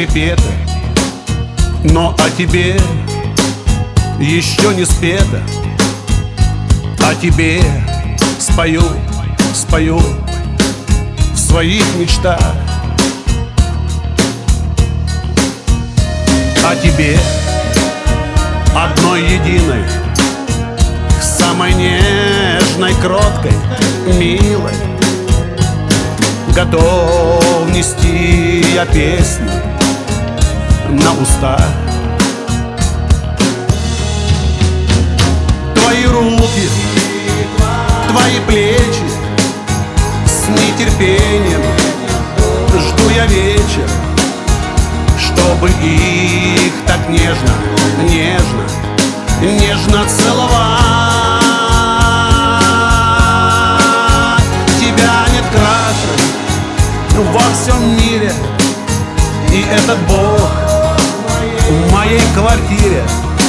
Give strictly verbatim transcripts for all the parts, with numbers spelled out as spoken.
перепета, но о тебе еще не спето. О тебе спою, спою в своих мечтах. О тебе одной единой, самой нежной, кроткой, милой. Готов нести я песни на устах. Твои руки, твои плечи, с нетерпением жду я вечер, чтобы их так нежно, нежно, нежно целовать. Тебя нет краше во всем мире, и этот Бог в моей квартире.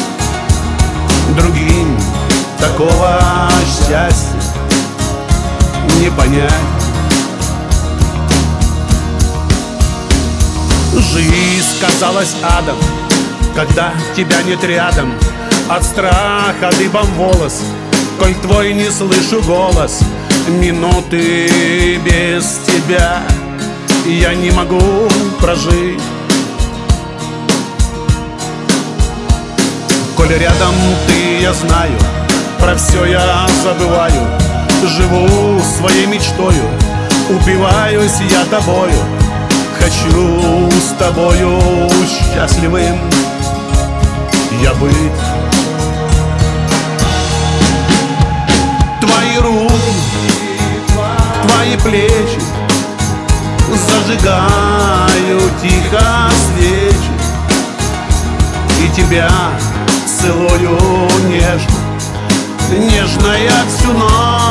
Другим такого счастья не понять. Жизнь казалась адом, когда тебя нет рядом. От страха дыбом волос, коль твой не слышу голос. Минуты без тебя я не могу прожить. Коль рядом ты, я знаю, про все я забываю. Живу своей мечтою, упиваюсь я тобою. Хочу с тобою счастливым я быть. Твои руки, твои плечи, зажигаю тихо свечи, и тебя целую нежно, нежно я всю ночь.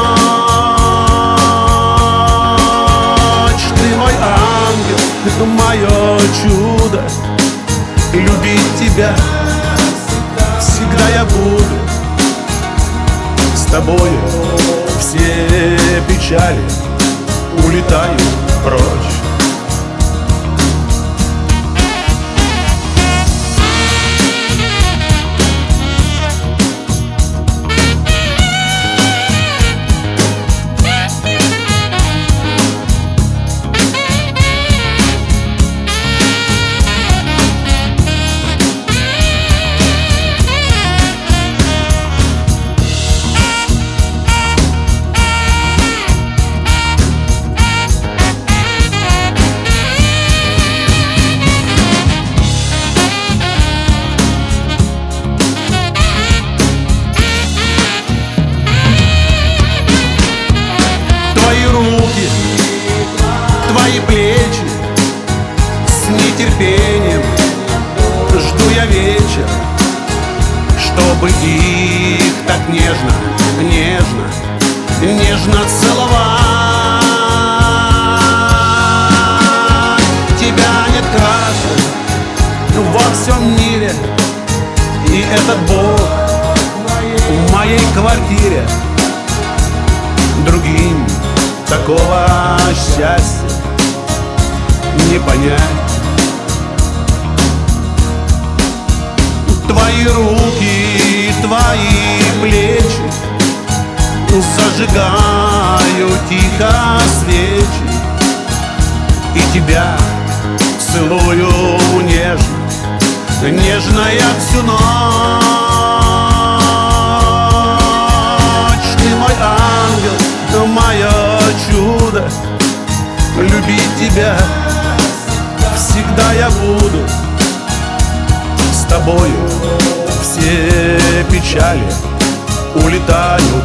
Ты мой ангел, мое чудо, любить тебя всегда я буду. С тобою все печали улетают прочь. Твои плечи, с нетерпением жду я вечер, чтобы их так нежно, нежно, нежно целовать. Тебя нет краше во всем мире, и этот Бог в моей квартире. Другим такого счастья не понять. Твои руки, твои плечи, зажигаю тихо свечи, и тебя целую нежно, нежно я всю ночь. Ты мой ангел, мое чудо, любить тебя всегда я буду. С тобою все печали улетают